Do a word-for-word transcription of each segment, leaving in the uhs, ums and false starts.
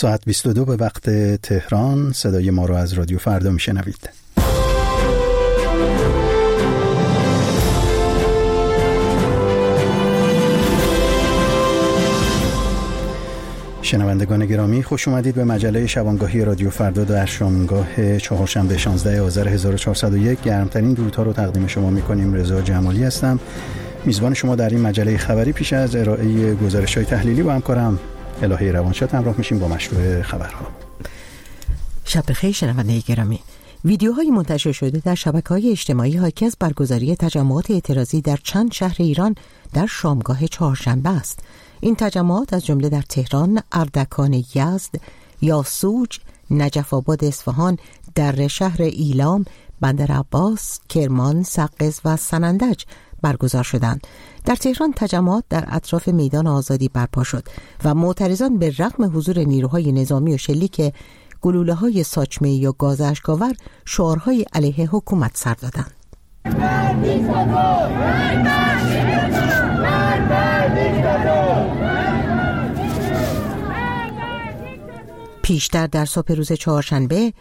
ساعت بیست و دو به وقت تهران. صدای ما رو از رادیو فردا میشنوید. شنوندگان گرامی، خوش اومدید به مجله شبانگاهی رادیو فردا در شامگاه چهارشنبه شانزده آذر هزار و چهارصد و یک. گرمترین درودها رو تقدیم شما میکنیم. رضا جمالی هستم، میزبان شما در این مجله خبری. پیش از ارائه گزارش‌های تحلیلی با همکارم الهی روانشاد همراه میشیم با مشروع خبرها. شب بخیر شنونده گرامی. ویدیوهای منتشر شده در شبکه‌های اجتماعی حاکی از برگزاری تجمعات اعتراضی در چند شهر ایران در شامگاه چهارشنبه است. این تجمعات از جمله در تهران، اردکان یزد، یاسوج، نجف آباد اصفهان، در شهر ایلام، بندر عباس، کرمان، سقز و سنندج برگزار شدند. در تهران تجمعات در اطراف میدان آزادی برپا شد و معترضان به رغم حضور نیروهای نظامی و شلیک گلوله‌های ساچمه‌ای یا گاز اشک‌آور شعارهای علیه حکومت سر دادند. پیشتر در صبح روز چهارشنبه،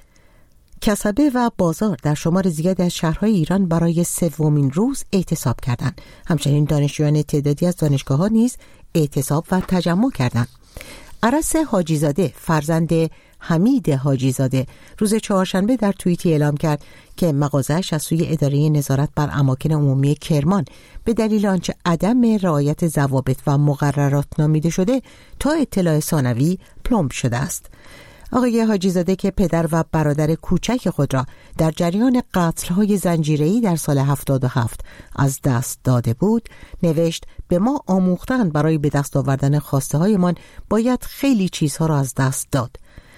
کسبه و بازار در شمار زیادی از شهرهای ایران برای سومین روز اعتصاب کردند. همچنین دانشجویان تعدادی از دانشگاه‌ها نیز اعتصاب و تجمع کردند. عرس حاجی‌زاده، فرزند حمید حاجی‌زاده، روز چهارشنبه در توییتی اعلام کرد که مغازه‌اش از سوی اداره نظارت بر اماکن عمومی کرمان به دلیل آنچه عدم رعایت ضوابط و مقررات نامیده شده تا اطلاع ثانوی پلمب شده است. آقای حاجی‌زاده که پدر و برادر کوچک خود را در جریان قتل‌های زنجیره‌ای در سال هفتاد و هفت از دست داده بود، نوشت: به ما آموختن برای به دست آوردن خواسته‌هایمان باید خیلی چیزها را از دست داد.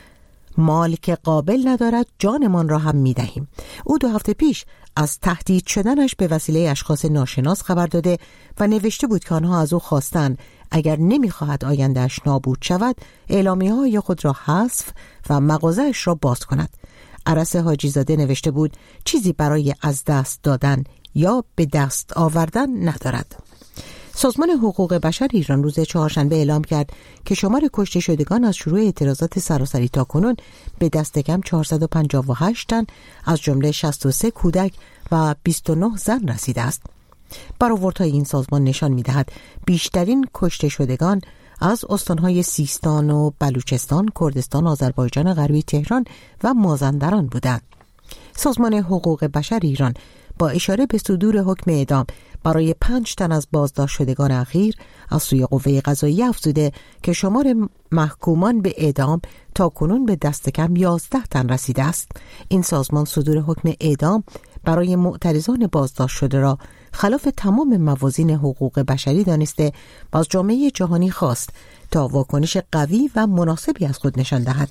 مال که قابل ندارد جانمان را هم می‌دهیم. او دو هفته پیش از تهدید شدنش به وسیله اشخاص ناشناس خبر داده و نوشته بود که آنها از او خواستند اگر نمی‌خواهد آینده‌اش نابود شود، اعلامیه‌های خود را حذف و مغازه‌اش را باز کند. عرس حاجی‌زاده نوشته بود چیزی برای از دست دادن یا به دست آوردن ندارد. سازمان حقوق بشر ایران روز چهارشنبه اعلام کرد که شمار کشته شدگان از شروع اعتراضات سراسری تا کنون به دست کم چهارصد و پنجاه و هشت تن از جمله شصت و سه کودک و بیست و نه زن رسیده است. برآوردهای این سازمان نشان می‌دهد بیشترین کشته شدگان از استان‌های سیستان و بلوچستان، کردستان، آذربایجان غربی، تهران و مازندران بودند. سازمان حقوق بشر ایران با اشاره به صدور حکم اعدام برای پنج تن از بازداشت شدگان اخیر از سوی قوه قضاییه افزوده که شمار محکومان به اعدام تا کنون به دست کم یازده تن رسیده است. این سازمان صدور حکم اعدام برای معترضان بازداشت شده را خلاف تمام موازین حقوق بشری دانسته و از جامعه جهانی خواست تا واکنش قوی و مناسبی از خود نشان دهد.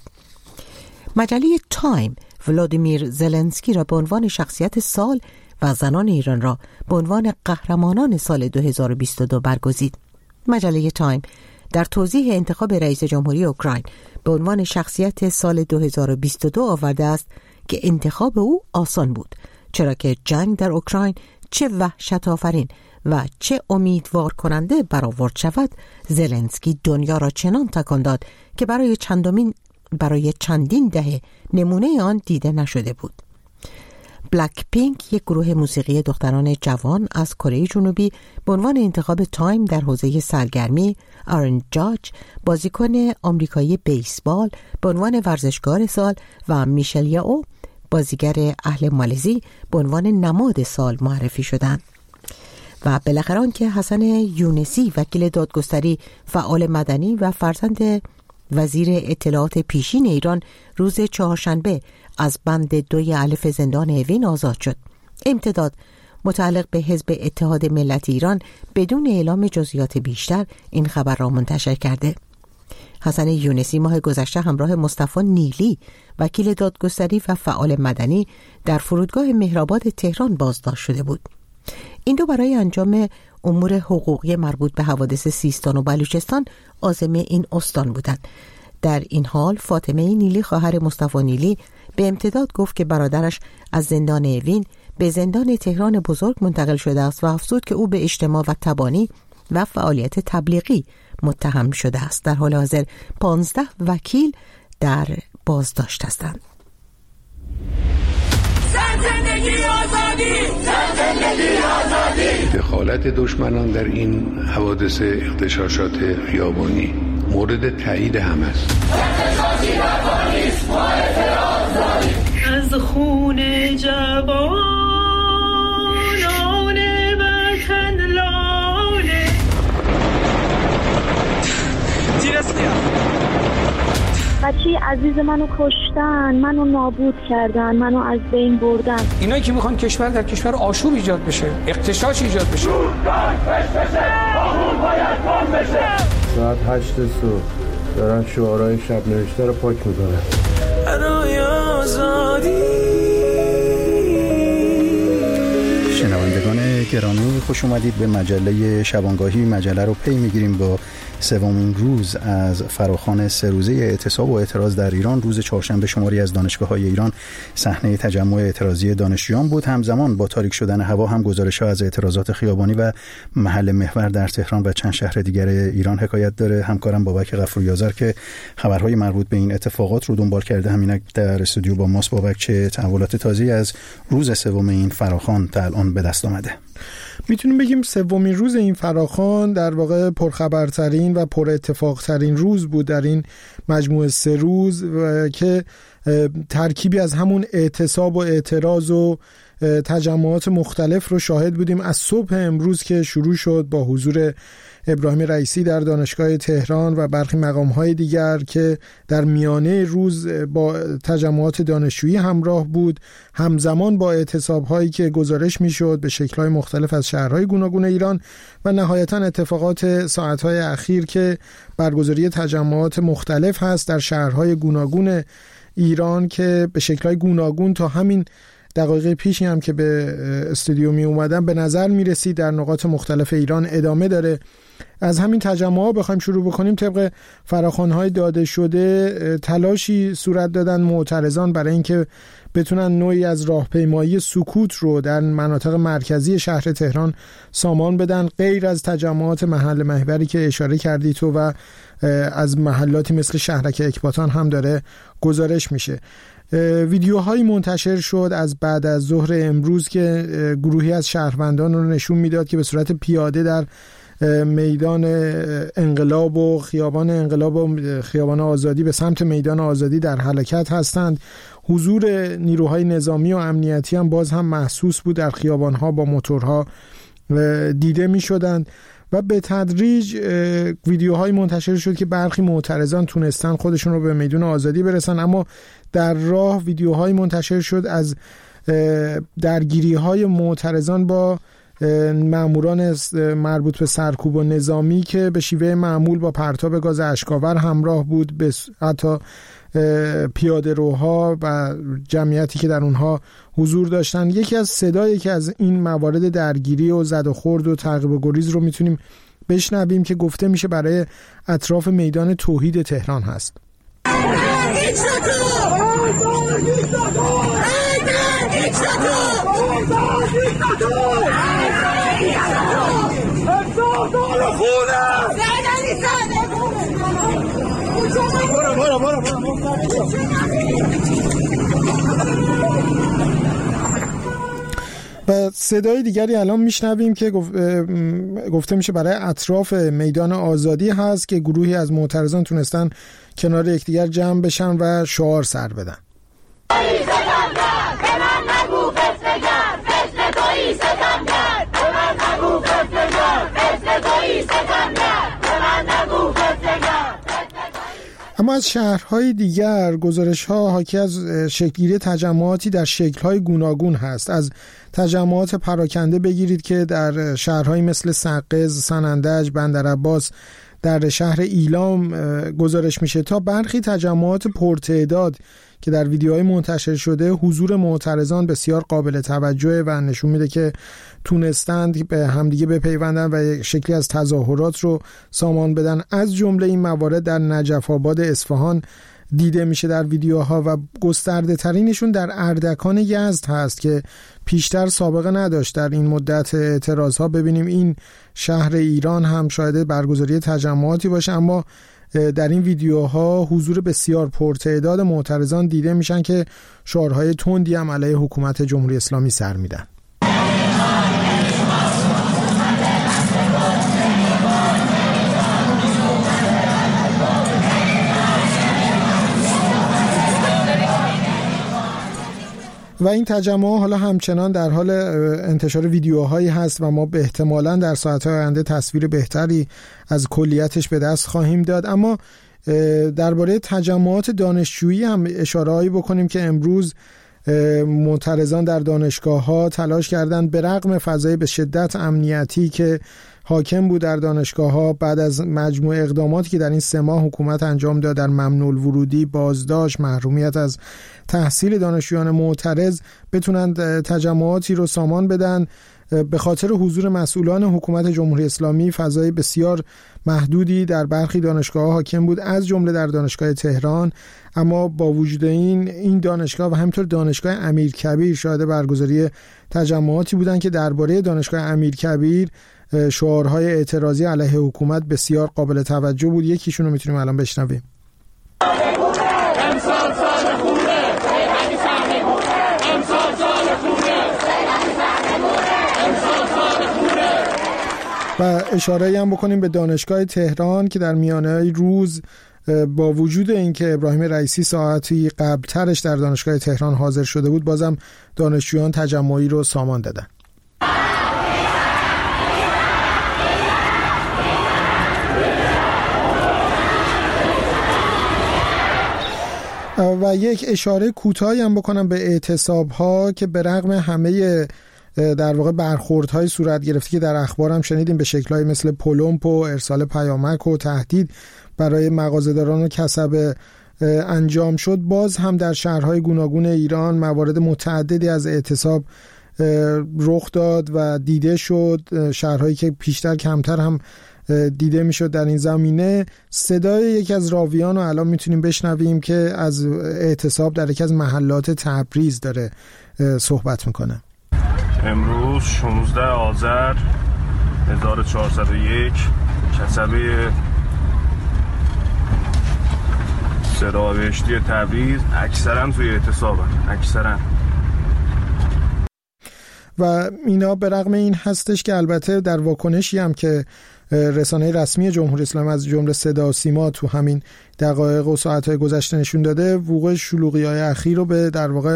مجله تایم ولادیمیر زلنسکی را به عنوان شخصیت سال و زنان ایران را به عنوان قهرمانان سال دو هزار و بیست و دو برگزید. مجله تایم در توضیح انتخاب رئیس جمهوری اوکراین به عنوان شخصیت سال دو هزار و بیست و دو آورده است که انتخاب او آسان بود، چرا که جنگ در اوکراین چه وحشت آفرین و چه امیدوار کننده برآورد شود، زلنسکی دنیا را چنان تکان داد که برای چندمین برای چندین دهه نمونه آن دیده نشده بود. بلک پینک، یک گروه موسیقی دختران جوان از کره جنوبی، به عنوان انتخاب تایم در حوزه سرگرمی، آرن جاج، بازیکن آمریکایی بیسبال، به عنوان ورزشکار سال و میشل یائو، بازیگر اهل مالزی، به عنوان نماد سال معرفی شدند. و بالاخره آنکه حسن یونسی، وکیل دادگستری، فعال مدنی و فرزند وزیر اطلاعات پیشین ایران، روز چهارشنبه از بند دوی الف زندان اوین آزاد شد. امتداد متعلق به حزب اتحاد ملت ایران بدون اعلام جزئیات بیشتر این خبر را منتشر کرده. حسن یونسی ماه گذشته همراه مصطفی نیلی، وکیل دادگستری و فعال مدنی، در فرودگاه مهرآباد تهران بازداشت شده بود. این دو برای انجام امور حقوقی مربوط به حوادث سیستان و بلوچستان عازم این استان بودند. در این حال فاطمه نیلی، خواهر مصطفی نیلی، به امتداد گفت که برادرش از زندان اوین به زندان تهران بزرگ منتقل شده است و افزود که او به اجتماع و تبانی و فعالیت تبلیغی متهم شده است. در حال حاضر پانزده وکیل در بازداشت هستند. زندگی آزادی، زندگی آزادی. دخالت دشمنان در این حوادث اغتشاشات خیابانی مورد تایید هم است. اغتشاشی نکنید، ما اعتراض داریم. از خون جوانان وطن لاله تیرسکیا بچه عزیز منو کشتن، منو نابود کردن، منو از بین بردن. اینایی که میخوان کشور در کشور آشوب ایجاد بشه، اغتشاش ایجاد بشه. ساعت هشت صبح دارن شعارهای شب نوشته رو پاک میکنن. برای آزادی. شنوندگان گرامی، خوش اومدید به مجله شبانگاهی. مجله رو پی میگیریم با سومین روز از فراخوان سه روزه اعتصاب و اعتراض در ایران. روز چهارشنبه شماری از دانشگاه‌های ایران صحنه تجمع اعتراضی دانشجویان بود. همزمان با تاریک شدن هوا هم گزارش‌ها از اعتراضات خیابانی و محل محور در تهران و چند شهر دیگر ایران حکایت داره. همکارم بابک غفوری‌آذر که خبرهای مربوط به این اتفاقات رو دنبال کرده همینک در استودیو با ماست. بابک، چه تحولات تازه‌ای از روز سوم این فراخوان تا الان به دست آمده؟ میتونیم بگیم سومین روز این فراخوان در واقع پرخبرترین و پر اتفاقترین روز بود در این مجموعه سه روز و که ترکیبی از همون اعتصاب و اعتراض و تجمعات مختلف رو شاهد بودیم. از صبح امروز که شروع شد با حضور ابراهیم رئیسی در دانشگاه تهران و برخی مقام‌های دیگر که در میانه روز با تجمعات دانشجویی همراه بود، همزمان با اعتصاب‌هایی که گزارش می‌شد به شکل‌های مختلف از شهرهای گوناگون ایران و نهایتاً اتفاقات ساعت‌های اخیر که برگزاری تجمعات مختلف هست در شهرهای گوناگون ایران که به شکل‌های گوناگون تا همین دقایق پیشی هم که به استودیو می اومدم به نظر می رسید در نقاط مختلف ایران ادامه داره. از همین تجمعات بخوایم شروع بکنیم، طبق فراخوان‌های داده شده تلاشی صورت دادن معترضان برای اینکه بتونن نوعی از راهپیمایی سکوت رو در مناطق مرکزی شهر تهران سامان بدن، غیر از تجمعات محل محوری که اشاره کردی تو و از محلاتی مثل شهرک اکباتان هم داره گزارش میشه. ویدیوهایی منتشر شد از بعد از ظهر امروز که گروهی از شهروندان رو نشون میداد که به صورت پیاده در میدان انقلاب و خیابان انقلاب و خیابان آزادی به سمت میدان آزادی در حرکت هستند. حضور نیروهای نظامی و امنیتی هم باز هم محسوس بود، در خیابانها با موتورها دیده می شدند و به تدریج ویدیوهای منتشر شد که برخی معترضان تونستن خودشون رو به میدان آزادی برسن، اما در راه ویدیوهای منتشر شد از درگیری‌های معترضان با ماموران مربوط به سرکوب و نظامی که به شیوه معمول با پرتاب گاز اشک‌آور همراه بود، به حتی پیاده روها و جمعیتی که در اونها حضور داشتن. یکی از صدایی که از این موارد درگیری و زد و خورد و تعقیب و گریز رو میتونیم بشنویم که گفته میشه برای اطراف میدان توحید تهران هست. و صدای دیگری الان میشنویم که گفته میشه برای اطراف میدان آزادی هست که گروهی از معترضان تونستن کنار یکدیگر جمع بشن و شعار سر بدن. اما از شهرهای دیگر گزارش‌ها حاکی از شکل‌گیری تجمعاتی در شکل‌های گوناگون هست. از تجمعات پراکنده بگیرید که در شهرهایی مثل سقز، سنندج، بندرعباس، در شهر ایلام گزارش میشه تا برخی تجمعات پرتعداد که در ویدیوهای منتشر شده حضور معترضان بسیار قابل توجهه و نشون میده که تونستند به همدیگه بپیوندن و شکلی از تظاهرات رو سامان بدن. از جمله این موارد در نجف آباد اصفهان دیده میشه در ویدیوها و گسترده ترینشون در اردکان یزد هست که پیشتر سابقه نداشت در این مدت اعتراض ها. ببینیم این شهر ایران هم شاید برگزاری تجمعاتی باشه، اما در این ویدیوها حضور بسیار پرتعداد معترضان دیده میشن که شعارهای تندی هم علیه حکومت جمهوری اسلامی سر میدن. و این تجمع حالا همچنان در حال انتشار ویدیوهایی هست و ما به احتمالاً در ساعت‌های آینده تصویر بهتری از کلیتش به دست خواهیم داد. اما درباره تجمعات دانشجویی هم اشاره‌ای بکنیم که امروز معترضان در دانشگاه‌ها تلاش کردند به رغم فضای به شدت امنیتی که حاکم بود در دانشگاه‌ها بعد از مجموع اقداماتی که در این سه ماه حکومت انجام داد، در ممنوع الورودی، بازداشت، محرومیت از تحصیل دانشجویان معترض، بتونند تجمعاتی رو سامان بدن. به خاطر حضور مسئولان حکومت جمهوری اسلامی فضای بسیار محدودی در برخی دانشگاه‌ها حاکم بود، از جمله در دانشگاه تهران. اما با وجود این این دانشگاه و همینطور دانشگاه امیرکبیر شاهد برگزاری تجمعاتی بودند که درباره دانشگاه امیرکبیر شعارهای اعتراضی علیه حکومت بسیار قابل توجه بود. یکیشون رو میتونیم الان بشنویم. و اشاره هم بکنیم به دانشگاه تهران که در میانه روز با وجود اینکه ابراهیم رئیسی ساعتی قبلترش در دانشگاه تهران حاضر شده بود، بازم دانشجویان تجمعی رو سامان دادن. و یک اشاره کوتاهی هم بکنم به اعتصاب‌ها که به رغم همه در واقع برخوردهای صورت گرفته که در اخبار هم شنیدیم به شکل‌های مثل پلمپ و ارسال پیامک و تهدید برای مغازه‌داران و کسب انجام شد، باز هم در شهرهای گوناگون ایران موارد متعددی از اعتصاب رخ داد و دیده شد. شهرهایی که پیشتر کمتر هم دیده میشد در این زمینه. صدای یکی از راویان رو الان میتونیم بشنویم که از اعتصاب در یکی از محلات تبریز داره صحبت میکنه. امروز شانزده آذر هزار و چهارصد و یک کسبه سرابشتی تبریز اکثرا توی اعتصابن اکثرا و اینا به رغم این هستش که البته در واکنشی هم که رسانه رسمی جمهوری اسلامی از جمله صدا و سیما تو همین دقایق و ساعت‌های گذشته نشون داده، وقوع شلوغی‌های اخیر رو به در واقع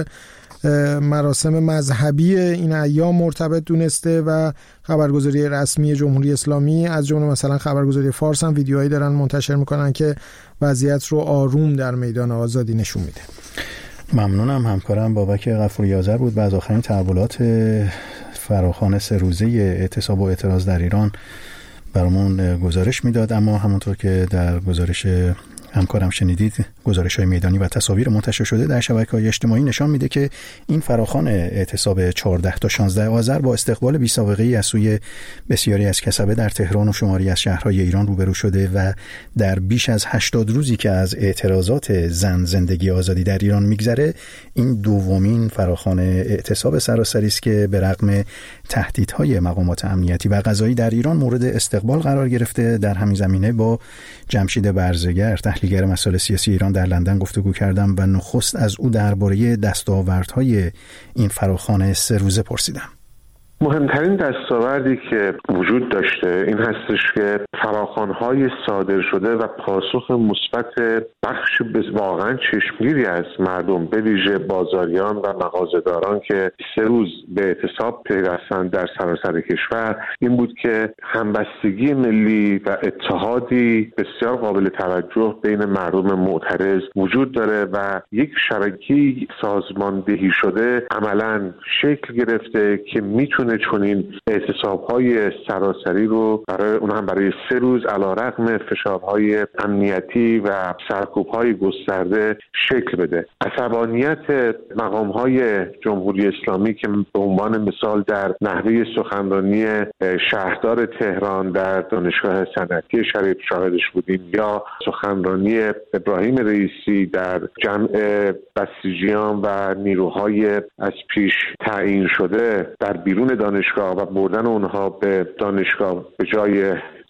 مراسم مذهبی این ایام مرتبط دونسته و خبرگزاری رسمی جمهوری اسلامی از جمله مثلا خبرگزاری فارس هم ویدیوهایی دارن منتشر میکنن که وضعیت رو آروم در میدان آزادی نشون میده. ممنونم. همکارم بابک غفوری آذر بود و از آخرین تحولات فراخوان سه روزه اعتصاب و اعتراض در ایران برامون گزارش میداد. اما همونطور که در گزارش همکارم شنیدید، گزارش‌های میدانی و تصاویر منتشر شده در شبکه‌های اجتماعی نشان میده که این فراخوان اعتصاب چهارده تا شانزده آذر با استقبال بی سابقه‌ای از سوی بسیاری از کسبه در تهران و شماری از شهرهای ایران روبرو شده و در بیش از هشتاد روزی که از اعتراضات زن زندگی آزادی در ایران میگذره، این دومین فراخوان اعتصاب سراسری است که به رغم تهدیدهای مقامات امنیتی و قضایی در ایران مورد استقبال قرار گرفته. در همین زمینه با جمشید برزگر تحلیلگر مسائل سیاسی ایران در لندن گفتگو کردم و نخست از او درباره دستاوردهای این فراخوان سه روزه پرسیدم. مهمترین دستاوردی که وجود داشته این هستش که فراخوان‌های صادر شده و پاسخ مثبت بخش واقعا چشمگیری از مردم، به ویژه بازاریان و مغازه‌داران که سه روز به اعتصاب پیوستند در سراسر کشور، این بود که همبستگی ملی و اتحادی بسیار قابل توجه بین مردم معترض وجود داره و یک شبکه‌ای سازماندهی شده عملاً شکل گرفته که میتونه چون این اعتصاب‌های سراسری رو برای اون هم برای سه روز علیرغم فشارهای امنیتی و سرکوب‌های گسترده شکل بده. عصبانیت مقام‌های جمهوری اسلامی که به عنوان مثال در نحوه سخنرانی شهردار تهران در دانشگاه صنعتی شریف شاهدش بودیم یا سخنرانی ابراهیم رئیسی در جمع بسیجیان و نیروهای از پیش تعیین شده در بیرون دانشگاه و بردن اونها به دانشگاه به جای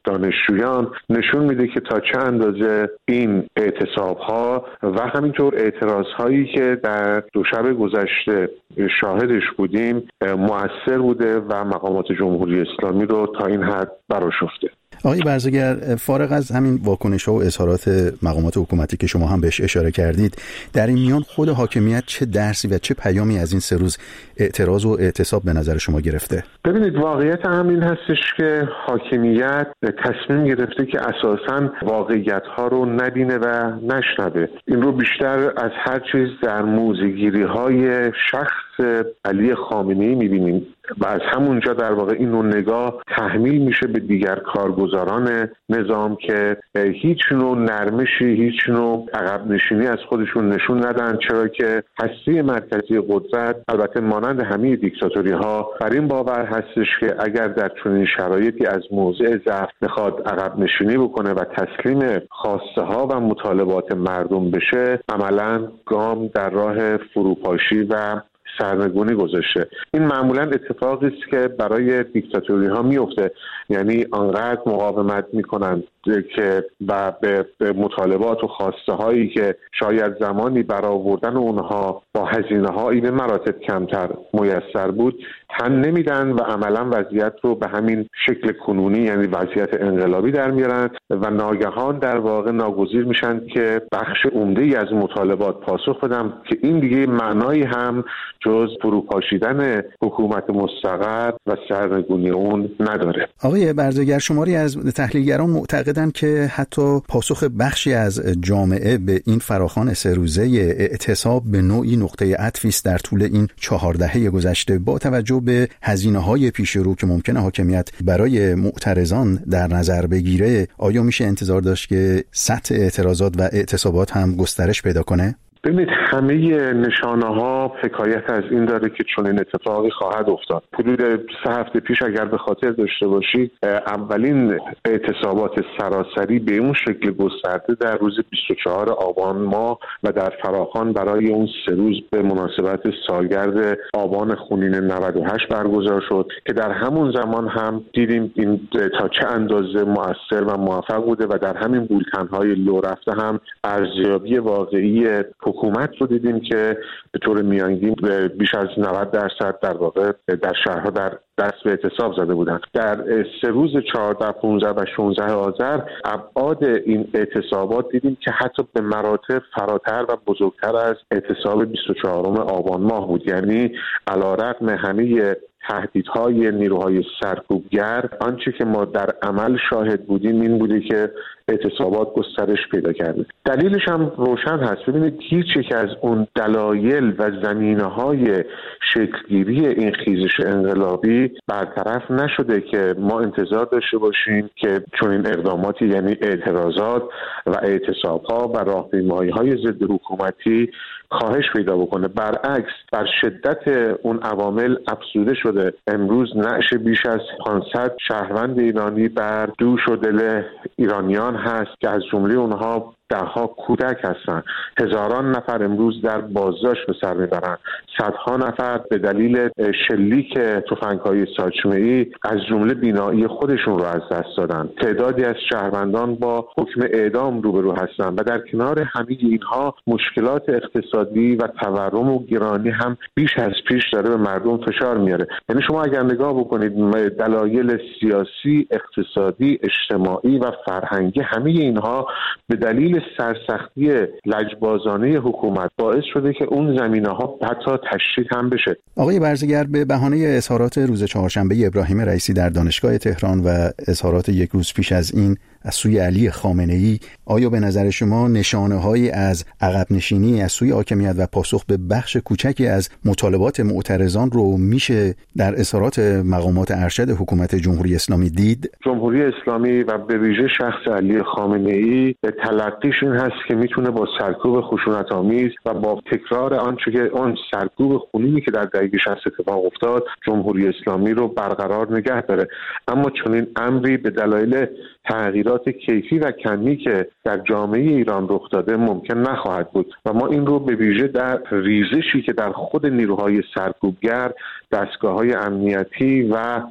دانشجویان نشون میده که تا چه اندازه این اعتصاب‌ها و همینطور اعتراض‌هایی که در دو شب گذشته شاهدش بودیم مؤثر بوده و مقامات جمهوری اسلامی رو تا این حد برآشفته. آقای برزگر، فارغ از همین واکنش‌ها و اظهارات مقامات حکومتی که شما هم بهش اشاره کردید، در این میان خود حاکمیت چه درسی و چه پیامی از این سه روز اعتراض و اعتصاب به نظر شما گرفته؟ ببینید، واقعیت همین هستش که حاکمیت تصمیم گرفته که اساساً واقعیت‌ها رو نبینه و نشنوه. این رو بیشتر از هر چیز در موضع‌گیری‌های شخص علی خامنه‌ای می‌بینیم و از همونجا در واقع این نوع نگاه تحمیل میشه به دیگر کارگزاران نظام که هیچ نوع نرمشی، هیچ نوع عقب نشینی از خودشون نشون ندن، چرا که هسته مرکزی قدرت البته مانند همه دیکتاتوری ها بر این باور هستش که اگر در چنین شرایطی از موضع ضعف بخواد عقب نشینی بکنه و تسلیم خواسته ها و مطالبات مردم بشه، عملاً گام در راه فروپاشی و سرنگونی گذاشته. این معمولا اتفاقی است که برای دیکتاتوری ها میفته، یعنی آنقدر مقاومت میکنند که و به مطالبات و خواسته هایی که شاید زمانی برآوردن اونها با هزینه هایی به مراتب کمتر میسر بود تن نمیدن و عملا وضعیت رو به همین شکل کنونی، یعنی وضعیت انقلابی در میارن و ناگهان در واقع ناگزیر میشن که بخش عمده‌ای از مطالبات پاسخ بدن که این دیگه معنایی هم جز فروپاشیدن حکومت مستقر و سرنگونی اون نداره. آقای برزگر، شماری از تحلیلگران معتقدند که حتی پاسخ بخشی از جامعه به این فراخوان سه روزه اعتصاب به نوعی نقطه عطفی است در طول این چهار دهه گذشته با توجه به هزینه‌های پیش رو که ممکنه حاکمیت برای معترضان در نظر بگیره. آیا میشه انتظار داشت که سطح اعتراضات و اعتصابات هم گسترش پیدا کنه؟ ببینید، همه نشانه ها حکایت از این داره که چون این اتفاقی خواهد افتاد. حدود سه هفته پیش اگر به خاطر داشته باشید، اولین اعتصابات سراسری به اون شکل گسترده در روز بیست و چهارم آبان ماه و در فراخوان برای اون سه روز به مناسبت سالگرد آبان خونین نود و هشت برگزار شد که در همون زمان هم دیدیم این تا چه اندازه مؤثر و موفق بوده و در همین بولتن‌های لو رفته هم ارزیابی واقعی حکومت رو دیدیم که به طور میانگین بیش از نود درصد در واقع در شهرها در دست به اعتصاب زده بودند. در سه روز چهارده، پانزده و شانزده آذر ابعاد این اعتصابات دیدیم که حتی به مراتب فراتر و بزرگتر از اعتصاب بیست و چهارم آبان ماه بود. یعنی علیرغم همه تهدیدهای نیروهای سرکوبگر، آنچه که ما در عمل شاهد بودیم این بوده که اعتصابات گسترش پیدا کرده. دلیلش هم روشن هست. ببینید، هیچ یک از اون دلایل و زمینه‌های شکلگیری این خیزش انقلابی برطرف نشده که ما انتظار داشته باشیم که چون این اقداماتی، یعنی اعتراضات و اعتصاب‌ها و راهپیمایی‌های ضد حکومتی کاهش پیدا بکنه. برعکس، بر شدت اون عوامل افزوده شده. امروز نعش بیش از پانصد شهروند ایرانی بر دوش و دل ایرانیان هست که از جمله اونها دهها کودک هستند. هزاران نفر امروز در بازداشت به سر میبرند. صدها نفر به دلیل شلیک تفنگ‌های ساچمه‌ای از جمله بینایی خودشون رو از دست دادن. تعدادی از شهروندان با حکم اعدام روبرو هستند و در کنار همه اینها مشکلات اقتصادی و تورم و گرانی هم بیش از پیش داره به مردم فشار میاره. یعنی شما اگر نگاه بکنید، دلایل سیاسی، اقتصادی، اجتماعی و فرهنگی همه اینها به دلیل سرسختی لجبازانه حکومت باعث شده که اون زمینه‌ها حتی تشدید هم بشه. آقای برزگر، به بهانه اظهارات روز چهارشنبه ابراهیم رئیسی در دانشگاه تهران و اظهارات یک روز پیش از این از سوی علی خامنه‌ای، آیا به نظر شما نشانه‌هایی از عقب نشینی از سوی حاکمیت و پاسخ به بخش کوچکی از مطالبات معترضان رو میشه در اظهارات مقامات ارشد حکومت جمهوری اسلامی دید؟ جمهوری اسلامی و به ویژه شخص علی خامنه‌ای به تلقیش این هست که میتونه با سرکوب خشونت‌آمیز و با تکرار آنچه که آن سرکوب خونینی که در دهه شصت اتفاق افتاد جمهوری اسلامی رو برقرار نگه داره. اما چون این امری به دلایل تغییرات کیفی و کمی که در جامعه ایران رخ داده ممکن نخواهد بود و ما این رو به ویژه در ریزشی که در خود نیروهای سرکوبگر، دستگاه‌های امنیتی و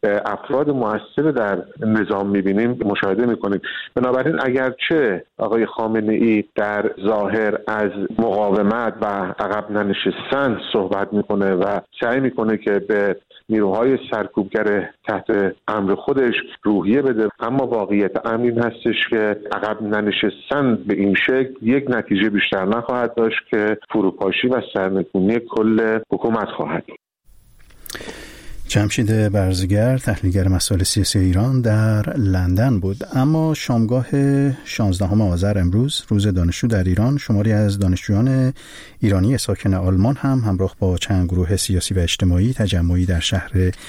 افراد مؤثر در نظام میبینیم مشاهده میکنیم. بنابراین اگرچه آقای خامنه ای در ظاهر از مقاومت و عقب ننشستن صحبت میکنه و سعی میکنه که به نیروهای سرکوبگر تحت امر خودش روحیه بده، اما واقعیت امر این هستش که عقب ننشستن به این شکل یک نتیجه بیشتر نخواهد داشت که فروپاشی و سرنگونی کل حکومت خواهد. جمشید برزگر، تحلیلگر مسائل سیاسی ایران در لندن بود. اما شامگاه شانزدهم آذر امروز، روز دانشجو در ایران، شماری از دانشجویان ایرانی ساکن آلمان هم همراه با چند گروه سیاسی و اجتماعی تجمعی در شهر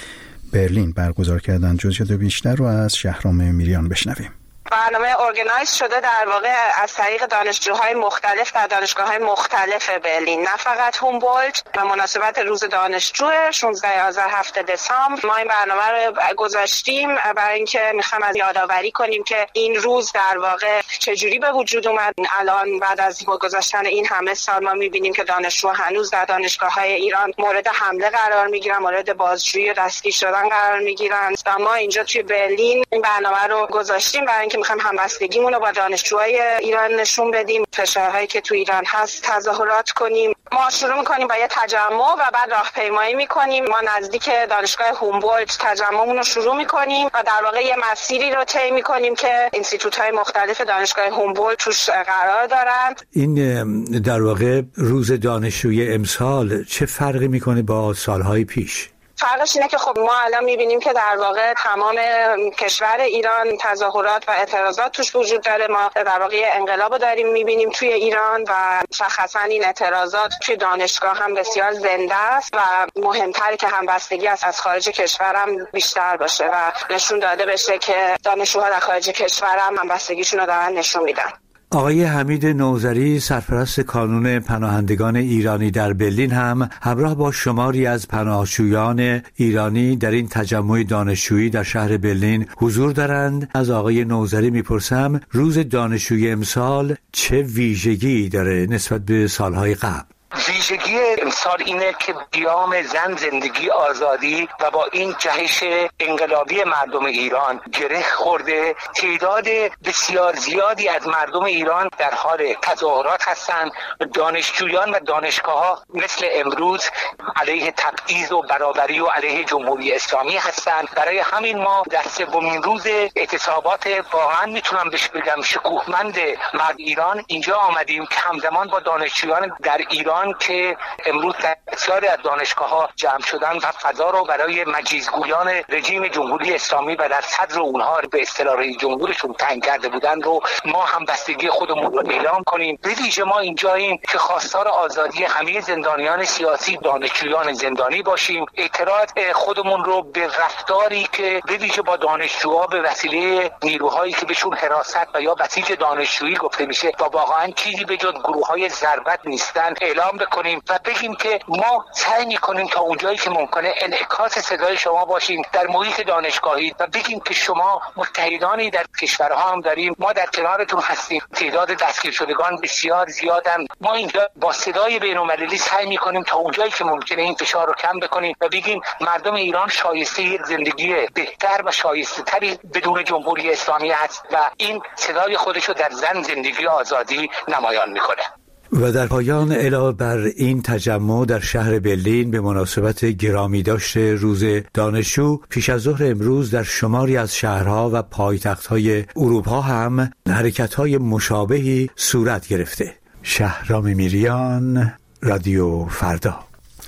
برلین برگزار کردند. جزئیات بیشتر رو از شهرام میریان بشنویم. برنامه ارگنایز شده در واقع از طریق دانشجوهای مختلف در دانشگاه‌های مختلف برلین، نه فقط هومبولت. به مناسبت روز دانشجو شانزدهم آذر هفته دسامبر ما این برنامه رو گذاشتیم برای اینکه می‌خوام از یادآوری کنیم که این روز در واقع چجوری به وجود اومد. الان بعد از گذشتن این همه سال ما می‌بینیم که دانشجو هنوز در دانشگاه‌های ایران مورد حمله قرار می‌گیرن، مورد بازجویی و دستگیر شدن قرار می‌گیرن. و ما اینجا توی برلین این برنامه رو گذاشتیم برای اینکه میخوایم همبستگیمون رو با دانشجوهای ایران نشون بدیم، فشارهایی که تو ایران هست تظاهرات کنیم. ما شروع میکنیم با یه تجمع و بعد راهپیمایی میکنیم. ما نزدیک دانشگاه هومبولت تجمعمون رو شروع میکنیم و در واقع یه مسیری رو طی میکنیم که اینستیتوت‌های مختلف دانشگاه هومبولت توش قرار دارند. این در واقع روز دانشجوی امسال چه فرقی میکنه با سالهای پیش؟ فرقش اینه که خب ما الان میبینیم که در واقع تمام کشور ایران تظاهرات و اعتراضات توش وجود داره. ما در واقع انقلاب داریم میبینیم توی ایران و مشخصا این اعتراضات توی دانشگاه هم بسیار زنده است و مهمتره که همبستگی از از خارج کشور هم بیشتر باشه و نشون داده بشه که دانشجوها در خارج کشور هم همبستگیشون رو دارن نشون میدن. آقای حمید نوذری، سرپرست کانون پناهندگان ایرانی در برلین، هم همراه با شماری از پناهجویان ایرانی در این تجمع دانشجویی در شهر برلین حضور دارند. از آقای نوذری میپرسم روز دانشجویی امسال چه ویژگی داره نسبت به سالهای قبل؟ ویژگی امسال اینه که قیام زن، زندگی، آزادی و با این جهش انقلابی مردم ایران گره خورده. تعداد بسیار زیادی از مردم ایران در حال تظاهرات هستند. دانشجویان و دانشگاه‌ها مثل امروز علیه تبعیض و برابری و علیه جمهوری اسلامی هستند. برای همین ما در سومین روز اعتصابات واقعا میتونم بهش بگم شکوهمند مرد ایران اینجا آمدیم که همزمان با دانشجویان در ایران که امروز بسیاری از دانشگاه‌ها جمع شدن و فضا رو برای مجیزگویان رژیم جمهوری اسلامی و در صدر اونها به اصطلاح رئیس جمهورشون تعیین کرده بودن رو ما هم بستگی خودمون رو اعلام کنیم. به ویژه ما اینجاییم که خواستار آزادی همه زندانیان سیاسی، دانشجویان زندانی باشیم. اعتراض خودمون رو به رفتاری که به ویژه با دانشجوها به وسیله نیروهایی که بهشون حراست و یا بسیج دانشجویی گفته میشه و واقعا چیزی به جز گروه‌های ضربت نیستن اعلام بکنیم و بگیم که ما سعی می‌کنیم تا اونجایی که ممکنه انعکاس صدای شما باشیم در محیط دانشگاهی و بگیم که شما متحدانی در کشورها هم داریم، ما در کنارتون هستیم. تعداد دستگیر شدگان بسیار زیادن. ما اینجا با صدای بین‌المللی سعی می‌کنیم تا اونجایی که ممکنه این فشار رو کم بکنیم و بگیم مردم ایران شایسته یک زندگی بهتر و شایسته‌تری بدون جمهوری اسلامی است و این صدای خودش رو در زن، زندگی، آزادی نمایان می‌کنه. و در پایان علاوه بر این تجمع در شهر برلین به مناسبت گرامی داشته روز دانشجو، پیش از ظهر امروز در شماری از شهرها و پایتخت‌های اروپا هم حرکت‌های مشابهی صورت گرفته. شهرام میریان، رادیو فردا.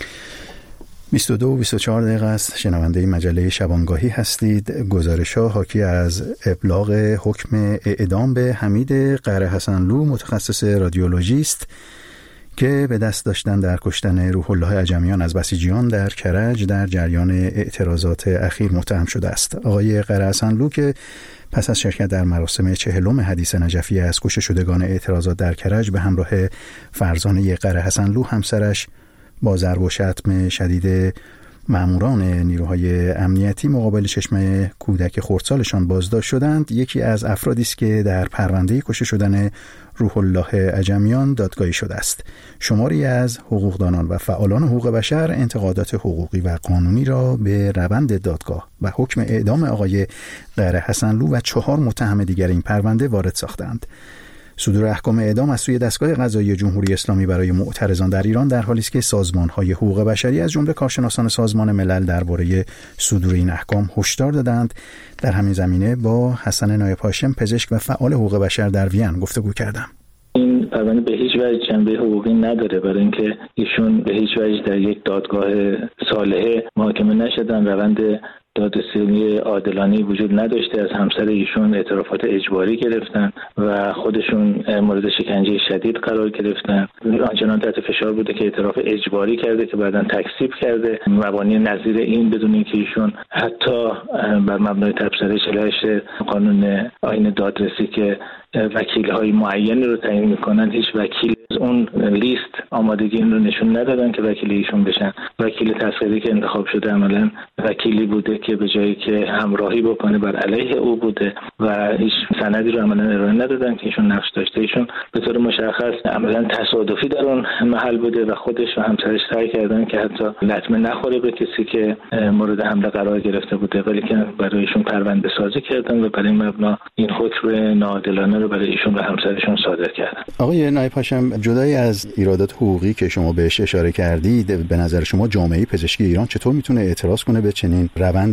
بیست و دو و بیست و چهار دقیقه است. شنونده مجله شبانگاهی هستید. گزارش‌ها حاکی از ابلاغ حکم اعدام به حمید قره حسنلو، متخصص رادیولوژی است که به دست داشتن در کشتن روح الله عجمیان از بسیجیان در کرج در جریان اعتراضات اخیر متهم شده است. آقای قره حسنلو که پس از شرکت در مراسم چهلم حدیث نجفی از کشته شدگان اعتراضات در کرج به همراه فرزانه قره حسنلو، همسرش، با ضرب و شتم شدید ماموران نیروهای امنیتی مقابل چشم کودک خردسالشان بازداشت شدند، یکی از افرادی است که در پرونده کشته شدن روح الله عجمیان دادگاهی شده است. شماری از حقوقدانان و فعالان حقوق بشر انتقادات حقوقی و قانونی را به روند دادگاه و حکم اعدام آقای قره حسنلو و چهار متهم دیگر این پرونده وارد ساختند. صدور احکام اعدام از سوی دستگاه قضایی جمهوری اسلامی برای معترضان در ایران در حالی است که سازمان‌های حقوق بشری از جمله کارشناسان سازمان ملل درباره صدور این احکام هشدار دادند. در همین زمینه با حسن نایب هاشم، پزشک و فعال حقوق بشر در وین گفتگو کردم. این پرونده به هیچ وجه جنبه حقوقی نداره، برای اینکه ایشون به هیچ وجه در یک دادگاه صالحه محاکمه نشدن. روند دادرسی عادلانه وجود نداشته. از همسر ایشون اعترافات اجباری گرفتن و خودشون مورد شکنجه شدید قرار گرفتن. آنچنان تحت فشار بوده که اعتراف اجباری کرده که بعداً تکذیب کرده. مبانی نظیر این بدون اینکه ایشون حتی بر مبنای تبصره چهل و هشت قانون آیین دادرسی که وکیل‌های معینی رو تعیین می‌کنن، هیچ وکیل از اون لیست آمادگی این رو نشون ندادن که وکیل ایشون بشن. وکیل تصویری که انتخاب شده عملاً وکیلی بوده که به جایی که همراهی بکنه بر علیه او بوده و هیچ سندی رو عملاً ارائه ندادن که ایشون نقش داشته. ایشون به طور مشخص عملاً تصادفی در اون محل بوده و خودش و همسرش سعی کردن که حتی لطمه نخوره به کسی که مورد حمله قرار گرفته بوده، ولی که برای ایشون پرونده سازی کردن و برای مبنا این حکم ناعادلانه رو برای ایشون و همسرشون صادر کردن. آقای نایب هاشم، جدای از ایرادات حقوقی که شما بهش اشاره کردید، به نظر شما جامعه پزشکی ایران چطور میتونه اعتراض کنه به چنین روند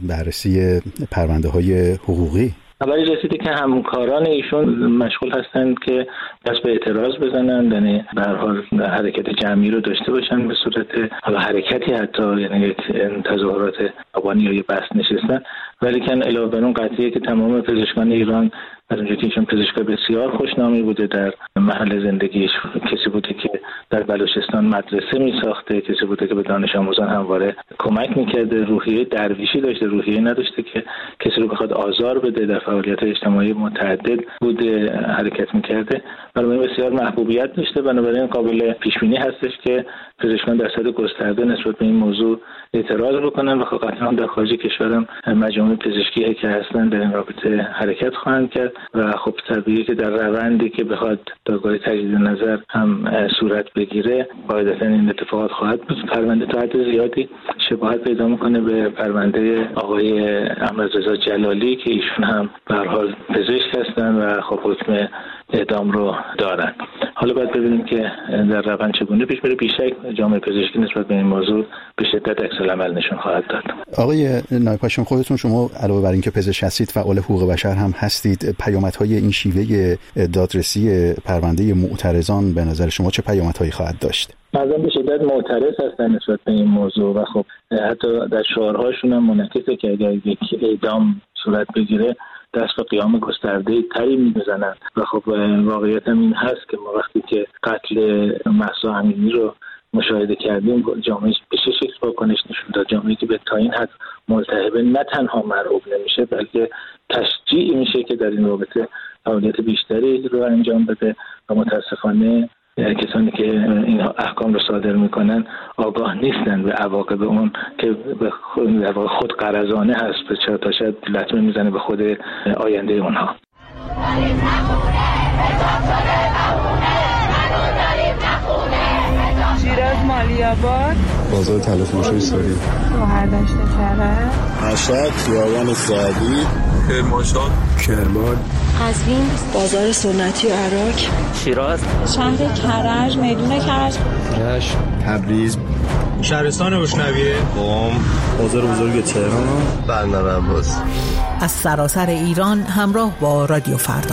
بررسی پرونده های حقوقی؟ خبری رسیده که همکاران ایشون مشغول هستند که دست به اعتراض بزنند، یعنی به هر حال حرکت جمعی رو داشته باشن به صورت حالا حرکتی، حتی یعنی یک تظاهرات خیابانی یا بحث نشستن. ولی که علاوه بر اون قضیه که تمام پزشکان ایران از اونجایی که ایشون پزشک بسیار خوشنامی بوده، در محل زندگیش کسی بوده که در بلوچستان مدرسه می ساخته، کسی بوده که به دانش آموزان همواره کمک میکرده، روحیه درویشی داشته، روحیه نداشته که کسی رو بخواد آزار بده، در فعالیت اجتماعی متعدد بوده حرکت میکرده، برای بسیار محبوبیت داشته. بنابراین قابل پیش بینی هستش که پزشکان در سطح گسترده نسبت به این موضوع اعتراض بکنن و قطعا در خارج کشورم مجامع پزشکی که هستن در این رابطه حرکت خواهند کرد و خب طبیعیه که در روندی که بخواد دادگاه تجدید نظر هم صورت بگیره قاعدتا این اتفاقات خواهد بود. پرونده تا حد زیادی شباهت پیدا میکنه به پرونده آقای احمد رضا جلالی که ایشون هم به هر حال پزشک هستن و خب حکم اعدام رو دارن. حالا باید ببینیم که در روند چگونه پیش میره. بیشک جامعه پزشکی نسبت به این موضوع به شدت عکس‌العمل نشون خواهد داد. آقای نایب هاشم، خودتون شما علاوه بر اینکه پزشک هستید فعال حقوق بشر هم هستید، پیامدهای این شیوه دادرسی پرونده معترضان به نظر شما چه پیامدهایی خواهد داشت؟ مردم به شدت معترض هستن نسبت به این موضوع و خب حتی در شعارهاشون هم منعکسه که اگر یک اعدام صورت بگیره دست به قیام گسترده تری می‌زنن و خب واقعیت هم این هست که ما وقتی که قتل مهسا امینی رو مشاهده کردیم، جامعه به چه شکل واکنش نشون داد. جامعه‌ای که به تا این حد ملتهبه نه تنها مرعوب نمیشه بلکه تشجیع میشه که در این رابطه فعالیت بیشتری رو انجام بده و متاسفانه کسانی که این احکام رو صادر میکنن آگاه نیستن به عواقب اون که به خود غرضانه هست، به چرا تا شاید لطمه میزنه به خود آینده اونها. شیراز مالی‌آباد، بازار تلفروشی ساری، شهردشت کرج، مشهد، خیابان سعدی، کرمانشاه، کرمان، قزوین، بازار سنتی و عراق، شیراز، شهر کرج، میدون کرج، رشت، تبریز، شهرستان بشنویه، قم، بازار بزرگ تهران، بندر عباس. از سراسر ایران همراه با رادیو فردا.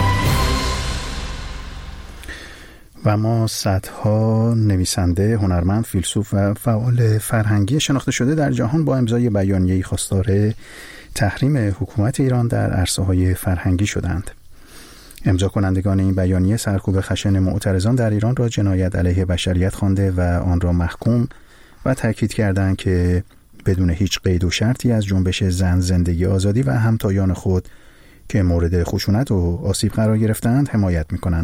و ما صدها نویسنده، هنرمند، فیلسوف و فعال فرهنگی شناخته شده در جهان با امضای بیانیه‌ای خواستار تحریم حکومت ایران در عرصه‌های فرهنگی شدند. امضا کنندگان این بیانیه سرکوب خشن معترضان در ایران را جنایت علیه بشریت خوانده و آن را محکوم و تاکید کردند که بدون هیچ قید و شرطی از جنبش زن، زندگی، آزادی و همتایان خود که مورد خشونت و آسیب قرار گرفتند حمایت می‌کنند.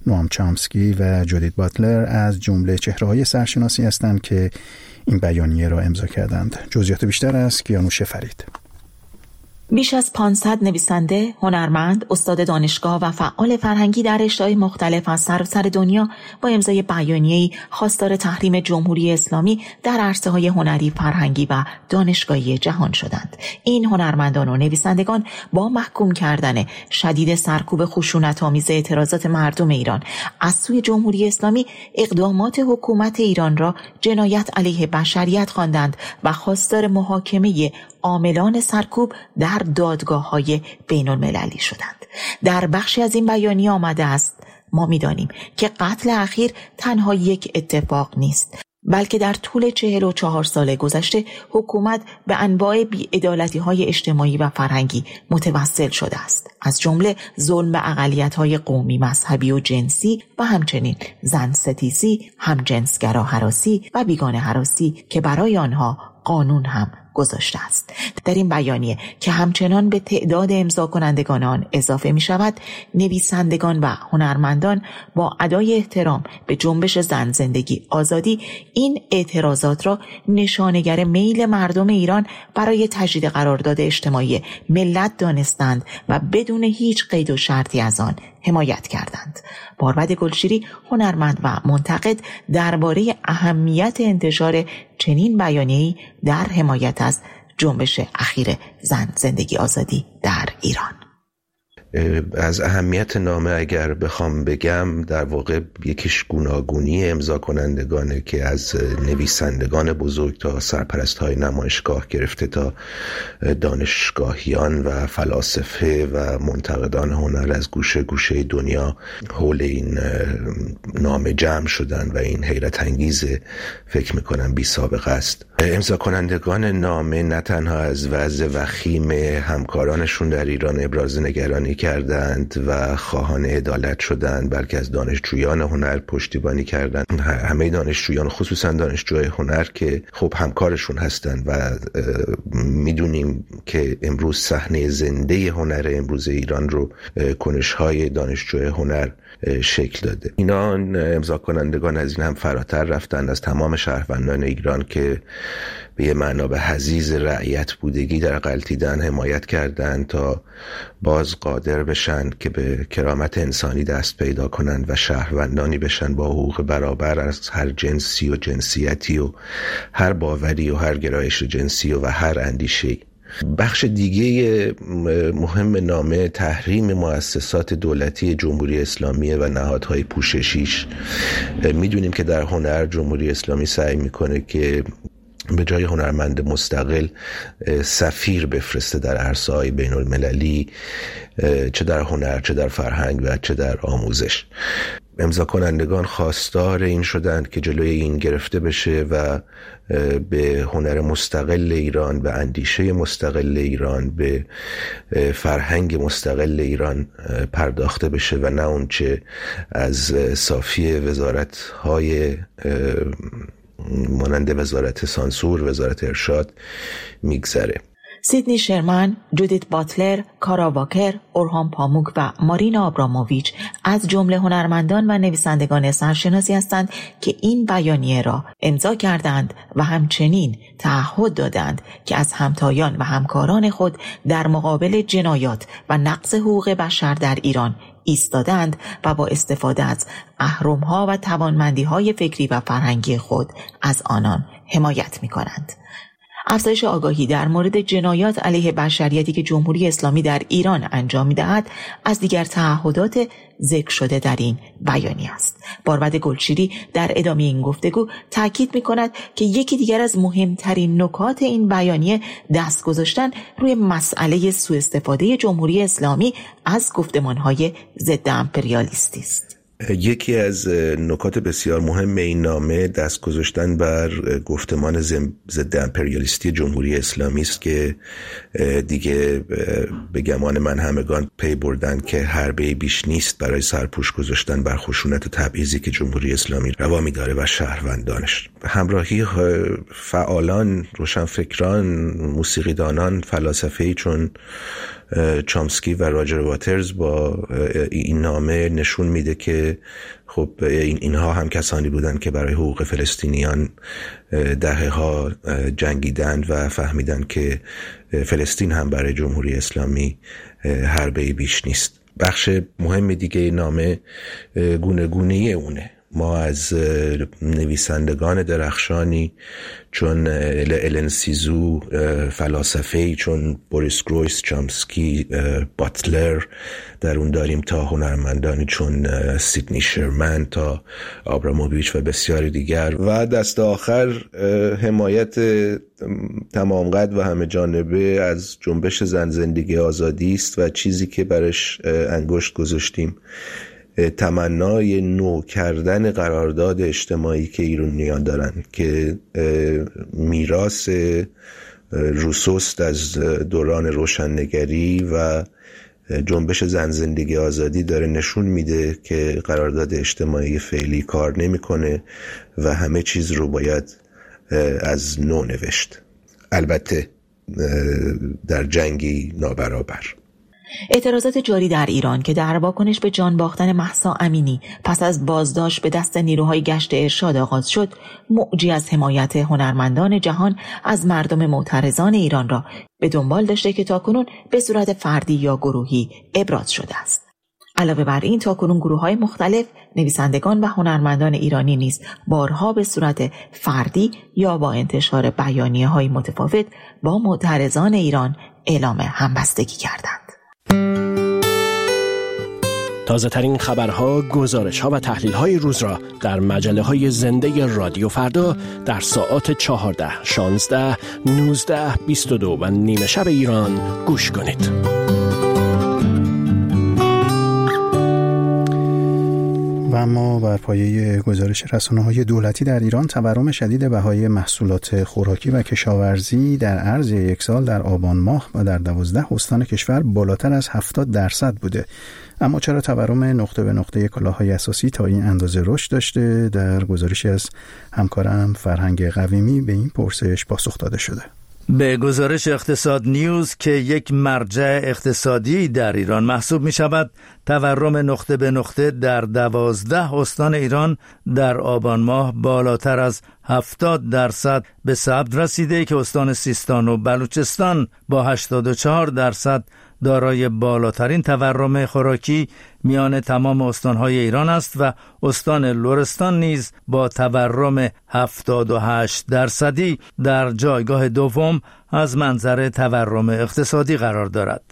نوام چامسکی و جودیت باتلر از جمله چهره‌های سرشناسی هستند که این بیانیه را امضا کردند. جزئیات بیشتر از کیانوش فرید. بیش از پانصد نویسنده، هنرمند، استاد دانشگاه و فعال فرهنگی در رشته‌های مختلف از سراسر دنیا با امضای بیانیه‌ای خواستار تحریم جمهوری اسلامی در عرصه‌های هنری، فرهنگی و دانشگاهی جهان شدند. این هنرمندان و نویسندگان با محکوم کردن شدید سرکوب خشونت‌آمیز اعتراضات مردم ایران از سوی جمهوری اسلامی اقدامات حکومت ایران را جنایت علیه بشریت خواندند و خواستار محاکمه عاملان سرکوب در دادگاه‌های بین‌المللی شدند. در بخشی از این بیانیه آمده است: ما می‌دانیم که قتل اخیر تنها یک اتفاق نیست، بلکه در طول چهل و چهار سال گذشته حکومت به انواع بی‌عدالتی‌های اجتماعی و فرهنگی متوسل شده است، از جمله ظلم به اقلیت‌های قومی، مذهبی و جنسی و همچنین زن ستیزی، همجنسگرا هراسی و بیگانه هراسی که برای آنها قانون هم گذاشته است. در این بیانیه که همچنان به تعداد امضا کنندگان آن اضافه می شود، نویسندگان و هنرمندان با ادای احترام به جنبش زن، زندگی، آزادی این اعتراضات را نشانگر میل مردم ایران برای تجدید قرارداد اجتماعی ملت دانستند و بدون هیچ قید و شرطی از آن حمایت کردند. باربد گلشیری، هنرمند و منتقد، درباره اهمیت انتشار چنین بیانیه‌ای در حمایت از جنبش اخیر زن، زندگی، آزادی در ایران. از اهمیت نامه اگر بخوام بگم، در واقع یکیش گوناگونی امضا کنندگانه که از نویسندگان بزرگ تا سرپرست‌های نمایشگاه گرفته تا دانشگاهیان و فلاسفه و منتقدان هنر از گوشه گوشه دنیا حول این نامه جمع شدن و این حیرت انگیز، فکر میکنم بی سابقه است. امضا کنندگان نامه نه تنها از وضع وخیم همکارانشون در ایران ابراز نگرانی کردند و خواهان عدالت شدند، بلکه از دانشجویان هنر پشتیبانی کردند. همه دانشجویان، خصوصا دانشجوی هنر که خب همکارشون هستند و میدونیم که امروز صحنه زنده هنر امروز ایران رو کنش‌های دانشجوی هنر شکل داده. اینا امضا کنندگان از این هم فراتر رفتند، از تمام شهروندان ایران که به یه معنا به حضیض رعیت بودگی در غلطیدن حمایت کردند تا باز قادر بشن که به کرامت انسانی دست پیدا کنند و شهروندانی بشن با حقوق برابر از هر جنسی و جنسیتی و هر باوری و هر گرایش جنسی و, و هر اندیشه‌ای. بخش دیگه مهم نامه تحریم مؤسسات دولتی جمهوری اسلامی و نهادهای پوششیش. میدونیم که در هنر جمهوری اسلامی سعی میکنه که به جای هنرمند مستقل سفیر بفرسته در عرصه‌های بین المللی، چه در هنر، چه در فرهنگ و چه در آموزش. امضا کنندگان خواستار این شدند که جلوی این گرفته بشه و به هنر مستقل ایران، به اندیشه مستقل ایران، به فرهنگ مستقل ایران پرداخته بشه و نه اون چه از صافی وزارت‌های مانند وزارت سانسور، وزارت ارشاد میگذره. سیدنی شرمن، جودیت باتلر، کارا واکر، اورهان پاموک و مارینا آبراموویچ از جمله هنرمندان و نویسندگان سرشناسی هستند که این بیانیه را امضا کردند و همچنین تعهد دادند که از همتایان و همکاران خود در مقابل جنایات و نقض حقوق بشر در ایران ایستادند و با استفاده از اهرم‌ها و توانمندی‌های فکری و فرهنگی خود از آنان حمایت می‌کنند. افزایش آگاهی در مورد جنایات علیه بشریتی که جمهوری اسلامی در ایران انجام می‌دهد از دیگر تعهدات ذکر شده در این بیانیه است. باربد گلشیری در ادامه این گفتگو تاکید می‌کند که یکی دیگر از مهمترین نکات این بیانیه دست گذاشتن روی مسئله سوء استفاده جمهوری اسلامی از گفتمان‌های ضد امپریالیستی است. یکی از نکات بسیار مهم این نامه دست گذاشتن بر گفتمان ضد امپریالیستی جمهوری اسلامی است که دیگه به گمان من همگان پی بردن که حربه‌ای بیش نیست برای سرپوش گذاشتن بر خشونت و تبعیضی که جمهوری اسلامی روا می‌داره و شهروندانش. همراهی فعالان، روشنفکران، موسیقیدانان، فلاسفه‌ای چون چامسکی و راجر واترز با این نامه نشون میده که خب این اینها هم کسانی بودند که برای حقوق فلسطینیان دهه ها جنگیدند و فهمیدند که فلسطین هم برای جمهوری اسلامی حربه‌ای بیش نیست. بخش مهم دیگه نامه گونه گونه اونه. ما از نویسندگان درخشانی چون الن سیزو، فلاسفه‌ای چون بوریس گرویس، چامسکی، باتلر در اون داریم، تا هنرمندانی چون سیدنی شرمن، تا آبراموویچ و بسیاری دیگر، و دست آخر حمایت تمام قد و همه جانبه از جنبش زن زندگی آزادی است و چیزی که برش انگشت گذاشتیم تمنای نو کردن قرارداد اجتماعی که ایرانیان دارن که میراث روسوست از دوران روشنگری و جنبش زن زندگی آزادی داره نشون میده که قرارداد اجتماعی فعلی کار نمیکنه و همه چیز رو باید از نو نوشت، البته در جنگی نابرابر. اعتراضات جاری در ایران که در واکنش به جان باختن مهسا امینی پس از بازداشت به دست نیروهای گشت ارشاد آغاز شد، موجی از حمایت هنرمندان جهان از مردم معترضان ایران را به دنبال داشته که تاکنون به صورت فردی یا گروهی ابراز شده است. علاوه بر این، تاکنون گروه‌های مختلف، نویسندگان و هنرمندان ایرانی نیز بارها به صورت فردی یا با انتشار بیانیه‌های متفاوت با معترضان ایران اعلام همبستگی کردند. تازه ترین خبرها، گزارش‌ها و تحلیل‌های روز را در مجله‌های زنده رادیو فردا در ساعات چهارده، شانزده، نوزده، بیست و دو و نیمه شب ایران گوش کنید. و اما بر پایه گزارش رسانه‌های دولتی در ایران، تورم شدید بهای محصولات خوراکی و کشاورزی در عرض یک سال در آبان ماه و در دوازده استان کشور بالاتر از هفتاد درصد بوده. اما چرا تورم نقطه به نقطه کالاهای اساسی تا این اندازه رشد داشته؟ در گزارشی از همکارم فرهنگ قویمی به این پرسش پاسخ داده شده. به گزارش اقتصاد نیوز که یک مرجع اقتصادی در ایران محسوب می شود، تورم نقطه به نقطه در دوازده استان ایران در آبان ماه بالاتر از هفتاد درصد به ثبت رسیده که استان سیستان و بلوچستان با هشتاد و چهار درصد دارای بالاترین تورم خوراکی میان تمام استانهای ایران است و استان لرستان نیز با تورم هفتاد و هشت درصدی در جایگاه دوم از منظر تورم اقتصادی قرار دارد.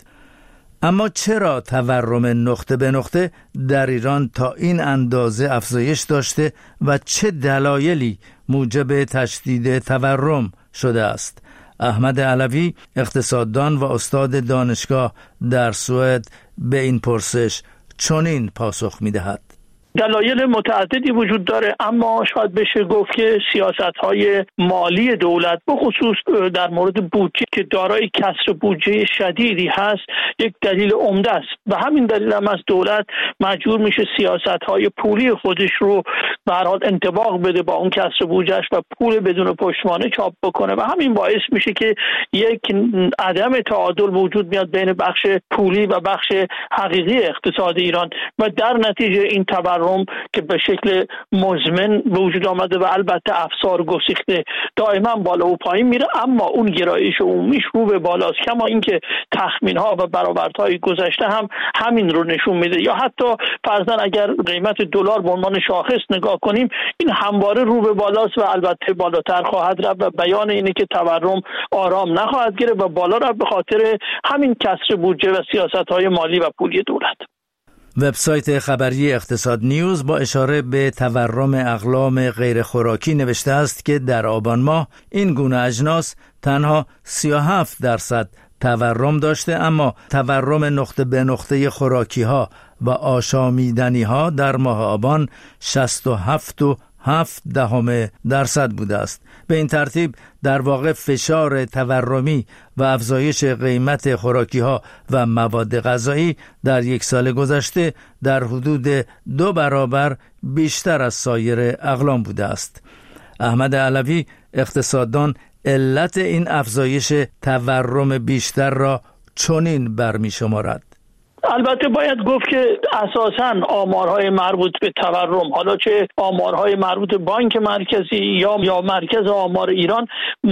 اما چرا تورم نقطه به نقطه در ایران تا این اندازه افزایش داشته و چه دلایلی موجب تشدید تورم شده است؟ احمد علوی، اقتصاددان و استاد دانشگاه در سوئد، به این پرسش چنین پاسخ می‌دهد. دلایل متعددی وجود داره، اما شاید بشه گفت که سیاست‌های مالی دولت به خصوص در مورد بودجه که دارای کسر بودجه شدیدی هست یک دلیل عمده است. و همین دلیل هم از دولت مجبور میشه سیاست‌های پولی خودش رو به هر حال انطباق بده با اون کسر بودجهش و پول بدون پشتوانه چاپ بکنه و همین باعث میشه که یک عدم تعادل وجود میاد بین بخش پولی و بخش حقیقی اقتصاد ایران و در نتیجه این تورم که به شکل مزمن به وجود آمده و البته افسار گسیخته دائما بالا و پایین میره، اما اون گرایش عمومیش رو به بالاست. کما اینکه تخمین‌ها و برآوردهای گذشته هم همین رو نشون میده. یا حتی فرضاً اگر قیمت دلار به عنوان شاخص نگاه کنیم، این همواره رو به بالاست و البته بالاتر خواهد رفت و بیان اینه که تورم آرام نخواهد گرفت و بالا رفت به خاطر همین کسر بودجه و سیاست‌های مالی و پولی دولت. وبسایت خبری اقتصاد نیوز با اشاره به تورم اقلام غیر خوراکی نوشته است که در آبان ماه این گونه اجناس تنها سی و هفت درصد تورم داشته، اما تورم نقطه به نقطه خوراکی ها و آشامیدنی ها در ماه آبان شصت و هفت و هفت دهم درصد بوده است. به این ترتیب در واقع فشار تورمی و افزایش قیمت خوراکی ها و مواد غذایی در یک سال گذشته در حدود دو برابر بیشتر از سایر اقلام بوده است. احمد علوی، اقتصاددان، علت این افزایش تورم بیشتر را چنین برمی شمارد؟ البته باید گفت که اساساً آمارهای مربوط به تورم، حالا چه آمارهای مربوط به بانک مرکزی یا یا مرکز آمار ایران،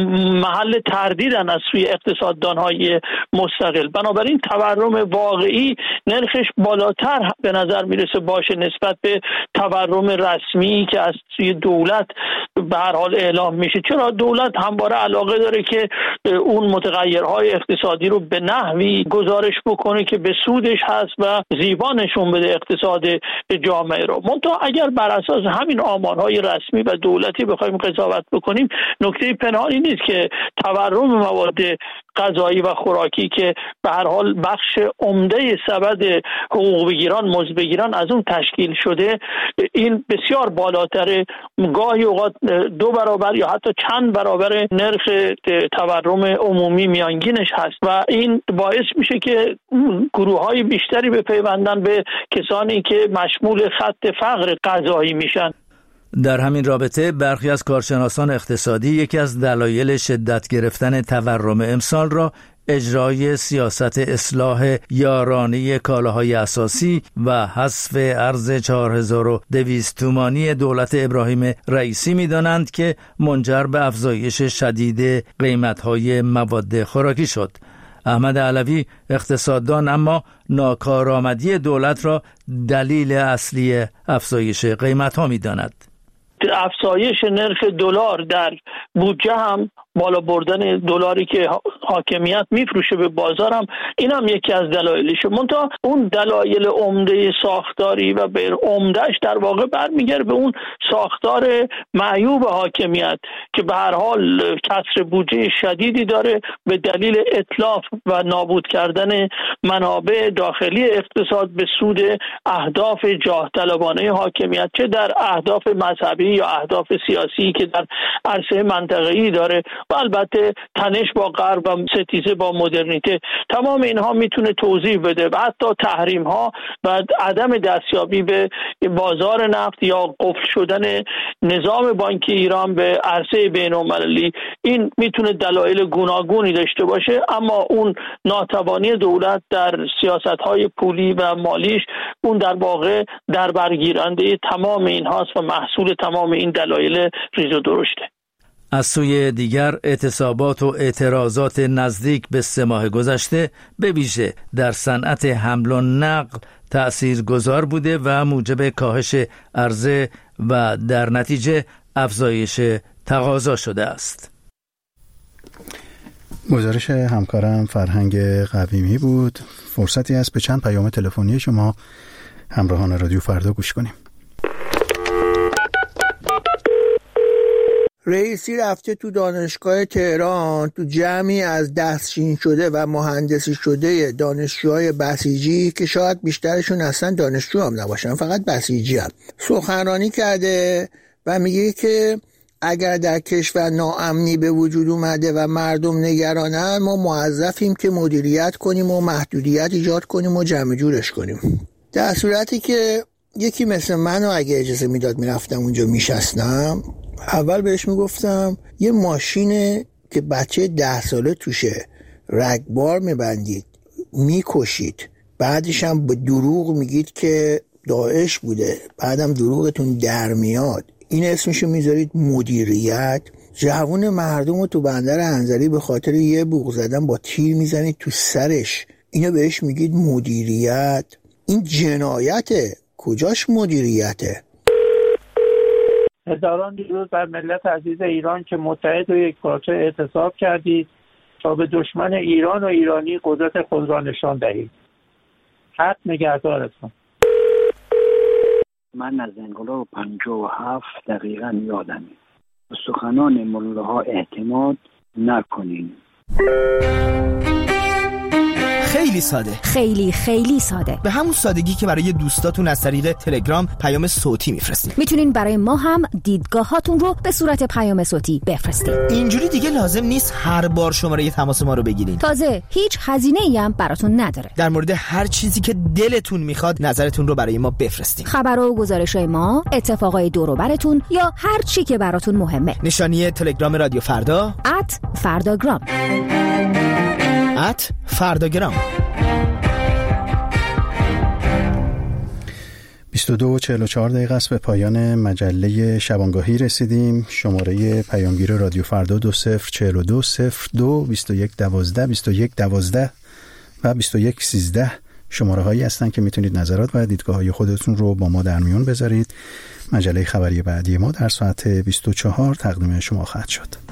محل تردیدن از سوی اقتصاددانهای مستقل. بنابراین تورم واقعی نرخش بالاتر به نظر میرسه باشه نسبت به تورم رسمی که از سوی دولت به هر حال اعلام میشه. چرا دولت همواره علاقه داره که اون متغیرهای اقتصادی رو به نحوی گزارش بکنه که به سودش هست و زیبا نشون بده اقتصاد جامعه رو. منتها اگر بر اساس همین آمارهای رسمی و دولتی بخوایم قضاوت بکنیم، نکته پنهانی نیست که تورم مواد غذایی و خوراکی که به هر حال بخش عمده سبد حقوق بگیران مزد از اون تشکیل شده، این بسیار بالاتر، گاهی اوقات دو برابر یا حتی چند برابر نرخ تورم عمومی میانگینش هست و این باعث میشه که گروه‌های بیشتری بپیوندن به کسانی که مشمول خط فقر غذایی میشن. در همین رابطه برخی از کارشناسان اقتصادی یکی از دلایل شدت گرفتن تورم امسال را اجرای سیاست اصلاح یارانه کالاهای اساسی و حذف ارز چهار هزار و دویست تومانی دولت ابراهیم رئیسی می‌دانند که منجر به افزایش شدید قیمت‌های مواد خوراکی شد. احمد علوی اقتصاددان اما ناکارآمدی دولت را دلیل اصلی افزایش قیمت‌ها می‌داند. افزایش نرخ دلار در بودجه هم، بالا بردن دلاری که حاکمیت میفروشه به بازار هم، این هم یکی از دلایلشه. منتها اون دلایل عمده ساختاری و به عمدهش در واقع برمیگرده به اون ساختار معیوب حاکمیت که به هر حال کسر بودجه شدیدی داره به دلیل اتلاف و نابود کردن منابع داخلی اقتصاد به سود اهداف جاه طلبانه حاکمیت، چه در اهداف مذهبی یا اهداف سیاسی که در عرصه منطقه‌ای داره و البته تنش با غرب و ستیزه با مدرنیته. تمام اینها میتونه توضیح بده و حتی تحریم ها و عدم دستیابی به بازار نفت یا قفل شدن نظام بانکی ایران به عرصه بین‌المللی، این میتونه دلایل گوناگونی داشته باشه، اما اون ناتوانی دولت در سیاست‌های پولی و مالیش اون در واقع در برگیرنده تمام اینهاست و محصول تمام این دلایل ریز و درشته. از سوی دیگر اعتصابات و اعتراضات نزدیک به سه ماه گذشته به ویژه در صنعت حمل و نقل تأثیر گذار بوده و موجب کاهش عرضه و در نتیجه افزایش تقاضا شده است. گزارش همکارم فرهنگ قویمی بود. فرصتی است به چند پیام تلفنی شما همراهان رادیو فردا گوش کنیم. رئیسی رفته تو دانشگاه تهران تو جمعی از دستشین شده و مهندسی شده دانشجوهای بسیجی که شاید بیشترشون اصلا دانشجو هم نباشن، فقط بسیجی هم، سخنرانی کرده و میگه که اگر در کشور ناامنی به وجود اومده و مردم نگرانن، ما موظفیم که مدیریت کنیم و محدودیت ایجاد کنیم و جمع جورش کنیم. در صورتی که یکی مثل منو اگه اجازه میداد میرفتم اونجا میشستم، اول بهش میگفتم یه ماشینه که بچه ده ساله توشه، رگبار میبندید، میکشید، بعدش هم به دروغ میگید که داعش بوده، بعدم دروغتون در میاد، این اسمشو میذارید مدیریت. جوون مردم رو تو بندر انزلی به خاطر یه بوق زدن با تیر میزنید تو سرش، اینو بهش میگید مدیریت. این جنایته، کجاش مدیریته؟ هزاران درود بر ملت عزیز ایران که متحد و یک پارچه اعتصاب کردید تا به دشمن ایران و ایرانی قدرت خود را نشان دهید. حق نگهدارتون. من از انقلاب پنجاه و هفت دقیقا یادمه. سخنان ملاها اعتماد نکنین. خیلی ساده، خیلی خیلی ساده، به همون سادگی که برای دوستاتون از طریق تلگرام پیام صوتی میفرستین. میتونین برای ما هم دیدگاهاتون رو به صورت پیام صوتی بفرستین. اینجوری دیگه لازم نیست هر بار شماره تماس ما رو بگیرین. تازه هیچ هزینه‌ای هم براتون نداره. در مورد هر چیزی که دلتون میخواد نظرتون رو برای ما بفرستین. خبر و گزارش‌های ما، اتفاقای دور و براتون یا هر چی که براتون مهمه. نشانی تلگرام رادیو فردا ات فرداگرام. ات فرداگرام. بیست و دو و چهل و چهار دقیقه است به پایان مجله شبانگاهی رسیدیم. شماره پیامگیر رادیو فردا دو صفر چهل و دو صفر دو بیست و یک دوازده بیست و یک دوازده و بیست و یک سیزده شماره هایی هستن که میتونید نظرات و دیدگاه های خودتون رو با ما در میون بذارید. مجله خبری بعدی ما در ساعت بیست و چهار تقدیم شما خواهد شد.